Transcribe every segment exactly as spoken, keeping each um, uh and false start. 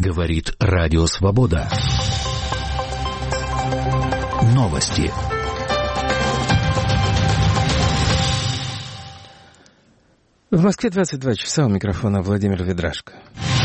Говорит Радио Свобода. Новости. В Москве двадцать два часа, у микрофона Владимир Ведрашко.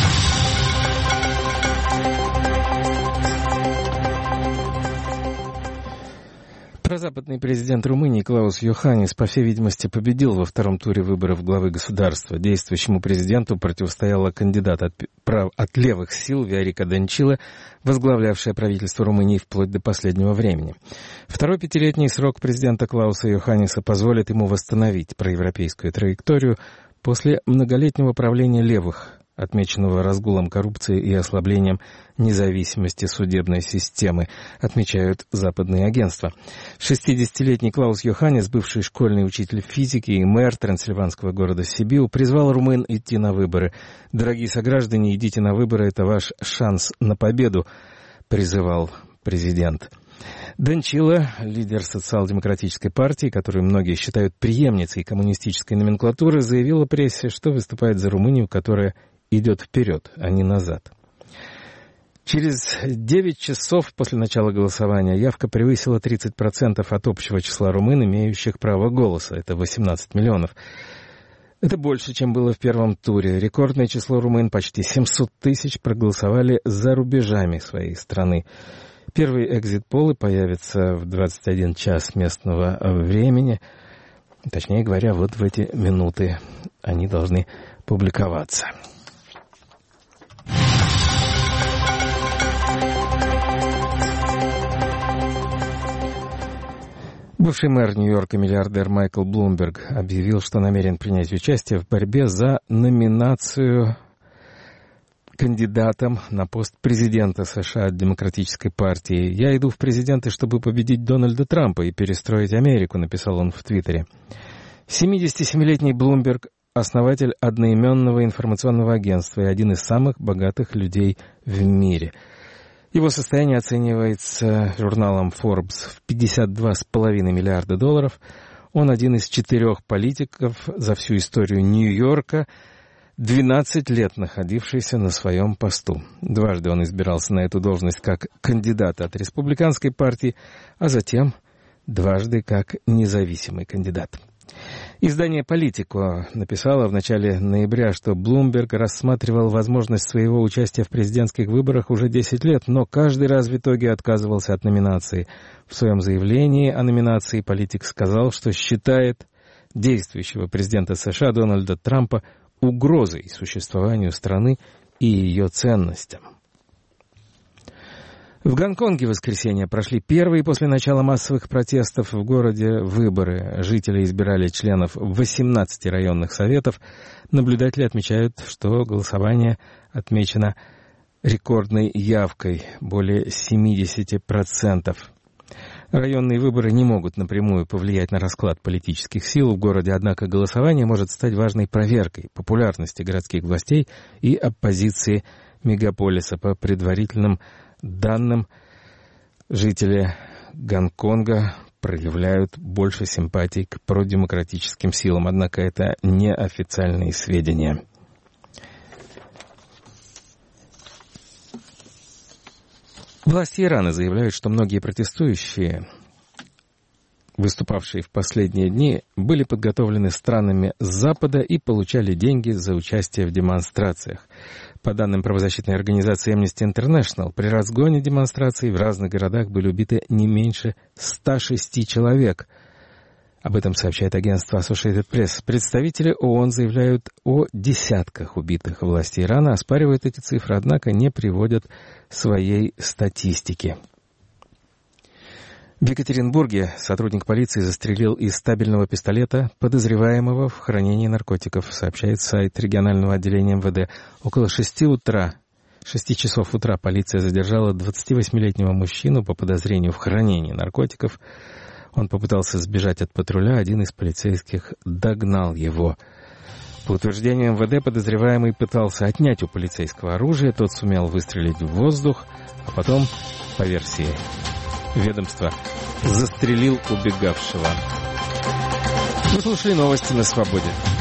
Прозападный президент Румынии Клаус Йоханнис, по всей видимости, победил во втором туре выборов главы государства. Действующему президенту противостояла кандидат от, прав, от левых сил Виорика Данчила, возглавлявшая правительство Румынии вплоть до последнего времени. Второй пятилетний срок президента Клауса Йоханниса позволит ему восстановить проевропейскую траекторию после многолетнего правления левых, отмеченного разгулом коррупции и ослаблением независимости судебной системы, отмечают западные агентства. шестидесятилетний Клаус Йоханнис, бывший школьный учитель физики и мэр трансильванского города Сибиу, призвал румын идти на выборы. «Дорогие сограждане, идите на выборы, это ваш шанс на победу», призывал президент. Данчила, лидер социал-демократической партии, которую многие считают преемницей коммунистической номенклатуры, заявила прессе, что выступает за Румынию, которая идет вперед, а не назад. Через девять часов после начала голосования явка превысила тридцать процентов от общего числа румын, имеющих право голоса. Это восемнадцать миллионов. Это больше, чем было в первом туре. Рекордное число румын, почти семьсот тысяч, проголосовали за рубежами своей страны. Первые экзит-полы появятся в двадцать один час местного времени. Точнее говоря, вот в эти минуты они должны публиковаться. Бывший мэр Нью-Йорка, миллиардер Майкл Блумберг, объявил, что намерен принять участие в борьбе за номинацию кандидатом на пост президента США от Демократической партии. «Я иду в президенты, чтобы победить Дональда Трампа и перестроить Америку», — написал он в Твиттере. семидесятисемилетний Блумберг — основатель одноименного информационного агентства и один из самых богатых людей в мире. Его состояние оценивается журналом Forbes в пятьдесят два с половиной миллиарда долларов. Он один из четырех политиков за всю историю Нью-Йорка, двенадцать лет находившийся на своем посту. Дважды он избирался на эту должность как кандидат от республиканской партии, а затем дважды как независимый кандидат. Издание «Политико» написало в начале ноября, что Блумберг рассматривал возможность своего участия в президентских выборах уже десять лет, но каждый раз в итоге отказывался от номинации. В своем заявлении о номинации политик сказал, что считает действующего президента США Дональда Трампа угрозой существованию страны и ее ценностям. В Гонконге в воскресенье прошли первые после начала массовых протестов в городе выборы. Жители избирали членов восемнадцати районных советов. Наблюдатели отмечают, что голосование отмечено рекордной явкой – более семьдесят процентов. Районные выборы не могут напрямую повлиять на расклад политических сил в городе, однако голосование может стать важной проверкой популярности городских властей и оппозиции мегаполиса. По предварительным данным, жители Гонконга проявляют больше симпатий к продемократическим силам, однако это неофициальные сведения. Власти Ирана заявляют, что многие протестующие, выступавшие в последние дни, были подготовлены странами с Запада и получали деньги за участие в демонстрациях. По данным правозащитной организации Amnesty International, при разгоне демонстраций в разных городах были убиты не меньше ста шести человек. Об этом сообщает агентство Associated Press. Представители ООН заявляют о десятках убитых. Власти Ирана оспаривают эти цифры, однако не приводят своей статистики. В Екатеринбурге сотрудник полиции застрелил из стабильного пистолета подозреваемого в хранении наркотиков, сообщает сайт регионального отделения эм вэ дэ. Около шести утра, шести часов утра полиция задержала двадцативосьмилетнего мужчину по подозрению в хранении наркотиков. Он попытался сбежать от патруля, один из полицейских догнал его. По утверждению эм вэ дэ, подозреваемый пытался отнять у полицейского оружие, тот сумел выстрелить в воздух, а потом, по версии ведомства, застрелил убегавшего. Вы слушали новости на Свободе.